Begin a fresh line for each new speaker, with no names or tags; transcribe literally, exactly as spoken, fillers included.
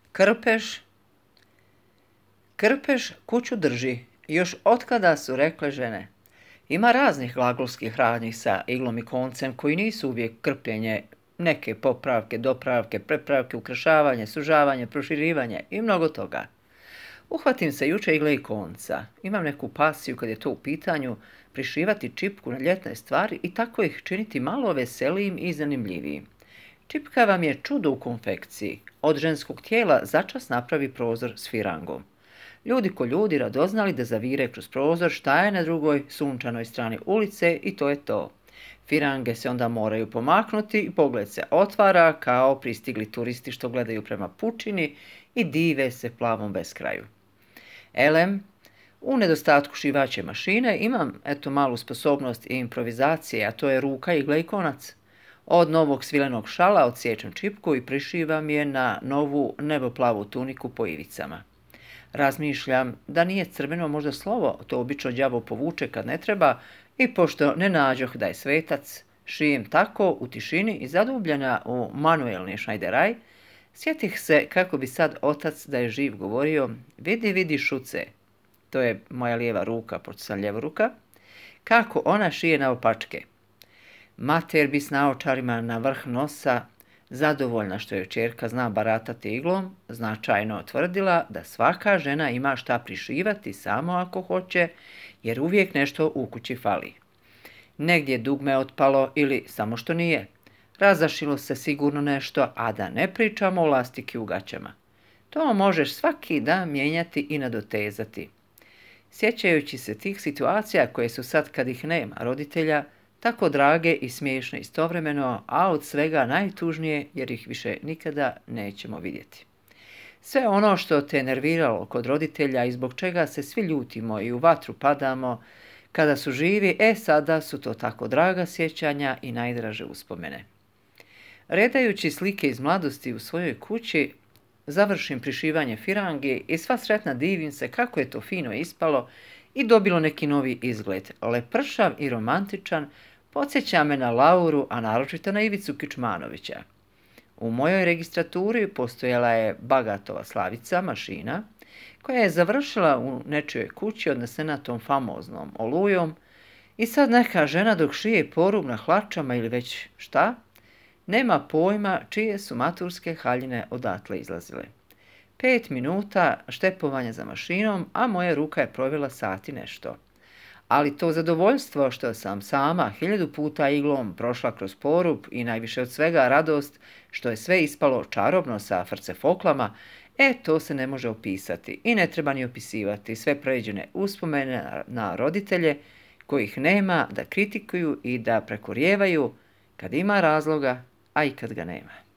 Krpeš, krpeš kuću drži, još otkada su rekle žene. Ima raznih glagolskih radnji sa iglom i koncem koji nisu uvijek krpljenje, neke popravke, dopravke, prepravke, ukrašavanje, sužavanje, proširivanje i mnogo toga. Uhvatim se juče igle i konca. Imam neku pasiju kad je to u pitanju, prišivati čipku na ljetne stvari i tako ih činiti malo veselijim i zanimljivijim. Čipka vam je čudo u konfekciji. Od ženskog tijela začas napravi prozor s firangom. Ljudi ko ljudi radoznali da zavire kroz prozor šta je na drugoj sunčanoj strani ulice i to je to. Firange se onda moraju pomaknuti i pogled se otvara kao pristigli turisti što gledaju prema pučini i dive se plavom beskraju. Elem, u nedostatku šivaće mašine imam eto malu sposobnost i improvizacije, a to je ruka, igla i konac. Od novog svilenog šala odsječem čipku i prišivam je na novu neboplavu tuniku po ivicama. Razmišljam da nije crveno možda slovo, to obično đavo povuče kad ne treba, i pošto ne nađoh da je svetac, šijem tako u tišini i zadubljena u manuelni šnajderaj, sjetih se kako bi sad otac da je živ govorio: vidi, vidi šuce, to je moja lijeva ruka, pošto sam ljevoruka, kako ona šije naopačke. Mater bi s naočarima na vrh nosa, zadovoljna što je ćerka zna baratati iglom, značajno tvrdila da svaka žena ima šta prišivati samo ako hoće, jer uvijek nešto u kući fali. Negdje dugme otpalo ili samo što nije. Razašilo se sigurno nešto, a da ne pričamo o lastiki u gaćama. To možeš svaki dan mijenjati i nadotezati. Sjećajući se tih situacija koje su sad kad ih nema roditelja, tako drage i smiješne istovremeno, a od svega najtužnije jer ih više nikada nećemo vidjeti. Sve ono što te nerviralo kod roditelja i zbog čega se svi ljutimo i u vatru padamo kada su živi, e sada su to tako draga sjećanja i najdraže uspomene. Redajući slike iz mladosti u svojoj kući, završim prišivanje firangi i sva sretna divim se kako je to fino ispalo i dobilo neki novi izgled, lepršav i romantičan, podsjeća me na Lauru, a naročito na Ivicu Kičmanovića. U mojoj registraturi postojala je Bagatova Slavica, mašina, koja je završila u nečijoj kući odnesena tom famoznom olujom i sad neka žena dok šije porub na hlačama ili već šta, nema pojma čije su maturske haljine odatle izlazile. Pet minuta štepovanja za mašinom, a moja ruka je provela sati nešto. Ali to zadovoljstvo što sam sama hiljadu puta iglom prošla kroz porub i najviše od svega radost što je sve ispalo čarobno sa frcefoklama, e to se ne može opisati i ne treba ni opisivati sve pređene uspomene na roditelje kojih nema da kritikuju i da prekorijevaju kad ima razloga, a i kad ga nema.